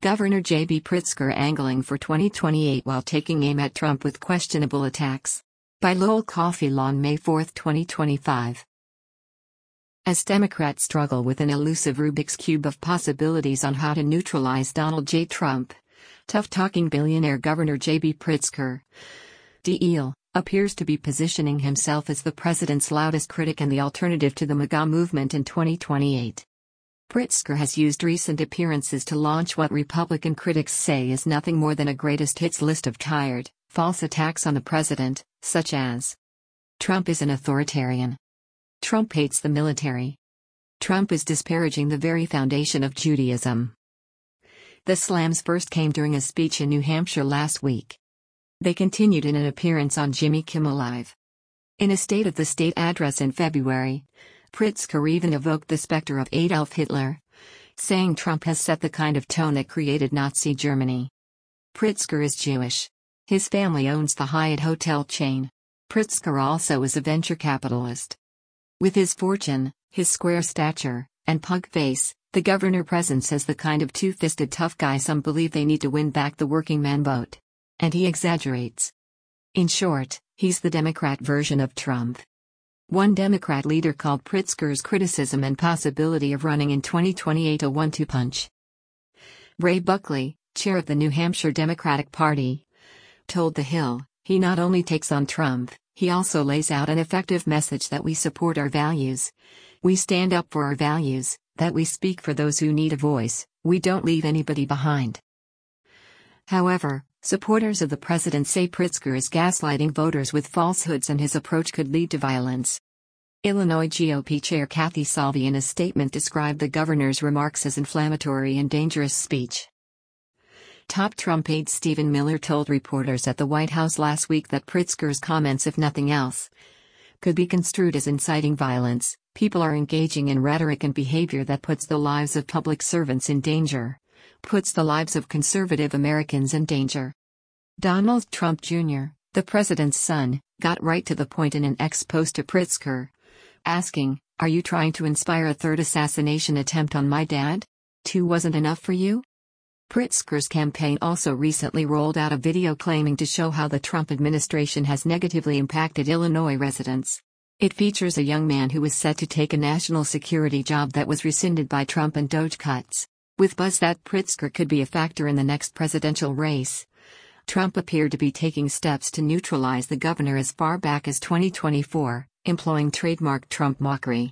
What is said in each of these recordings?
Governor J.B. Pritzker angling for 2028 while taking aim at Trump with questionable attacks. By Lowell Cauffiel on May 4, 2025. As Democrats struggle with an elusive Rubik's Cube of possibilities on how to neutralize Donald J. Trump, tough-talking billionaire Governor J.B. Pritzker, D.E.L., appears to be positioning himself as the president's loudest critic and the alternative to the MAGA movement in 2028. Pritzker has used recent appearances to launch what Republican critics say is nothing more than a greatest hits list of tired, false attacks on the president, such as Trump is an authoritarian. Trump hates the military. Trump is disparaging the very foundation of Judaism. The slams first came during a speech in New Hampshire last week. They continued in an appearance on Jimmy Kimmel Live. In a State of the State address in February, Pritzker even evoked the specter of Adolf Hitler, saying Trump has set the kind of tone that created Nazi Germany. Pritzker is Jewish. His family owns the Hyatt hotel chain. Pritzker also is a venture capitalist. With his fortune, his square stature, and pug face, the governor presents as the kind of two-fisted tough guy some believe they need to win back the working man vote. And he exaggerates. In short, he's the Democrat version of Trump. One Democrat leader called Pritzker's criticism and possibility of running in 2028 a one-two punch. Ray Buckley, chair of the New Hampshire Democratic Party, told The Hill, he not only takes on Trump, he also lays out an effective message that we support our values. We stand up for our values, that we speak for those who need a voice, we don't leave anybody behind. However, supporters of the president say Pritzker is gaslighting voters with falsehoods and his approach could lead to violence. Illinois GOP Chair Kathy Salvi in a statement described the governor's remarks as inflammatory and dangerous speech. Top Trump aide Stephen Miller told reporters at the White House last week that Pritzker's comments, if nothing else, could be construed as inciting violence. People are engaging in rhetoric and behavior that puts the lives of public servants in danger, puts the lives of conservative Americans in danger. Donald Trump Jr., the president's son, got right to the point in an ex-post to Pritzker, asking, "Are you trying to inspire a third assassination attempt on my dad? 2 wasn't enough for you?" Pritzker's campaign also recently rolled out a video claiming to show how the Trump administration has negatively impacted Illinois residents. It features a young man who was set to take a national security job that was rescinded by Trump and DOJ cuts. With buzz that Pritzker could be a factor in the next presidential race, Trump appeared to be taking steps to neutralize the governor as far back as 2024, employing trademark Trump mockery.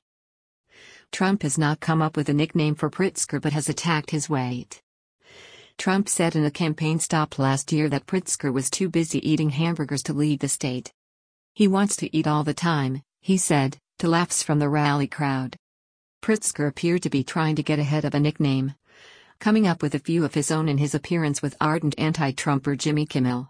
Trump has not come up with a nickname for Pritzker but has attacked his weight. Trump said in a campaign stop last year that Pritzker was too busy eating hamburgers to lead the state. He wants to eat all the time, he said, to laughs from the rally crowd. Pritzker appeared to be trying to get ahead of a nickname, coming up with a few of his own in his appearance with ardent anti-Trumper Jimmy Kimmel.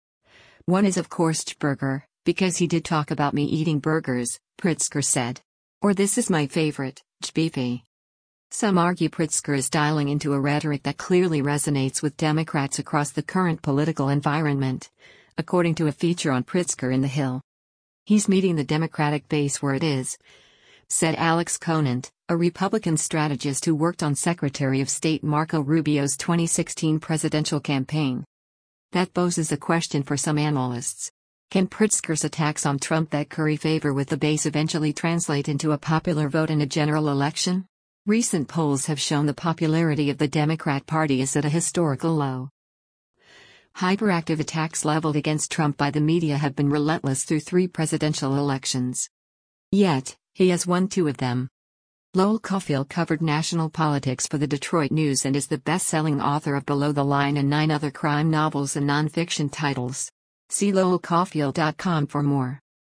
One is of course Burger, because he did talk about me eating burgers, Pritzker said. Or this is my favorite, Beefy. Some argue Pritzker is dialing into a rhetoric that clearly resonates with Democrats across the current political environment, according to a feature on Pritzker in The Hill. He's meeting the Democratic base where it is, said Alex Conant, a Republican strategist who worked on Secretary of State Marco Rubio's 2016 presidential campaign. That poses a question for some analysts. Can Pritzker's attacks on Trump that curry favor with the base eventually translate into a popular vote in a general election? Recent polls have shown the popularity of the Democrat Party is at a historical low. Hyperactive attacks leveled against Trump by the media have been relentless through 3 presidential elections. Yet, he has won 2 of them. Lowell Cauffiel covered national politics for the Detroit News and is the best-selling author of Below the Line and 9 other crime novels and nonfiction titles. See lowellcauffiel.com for more.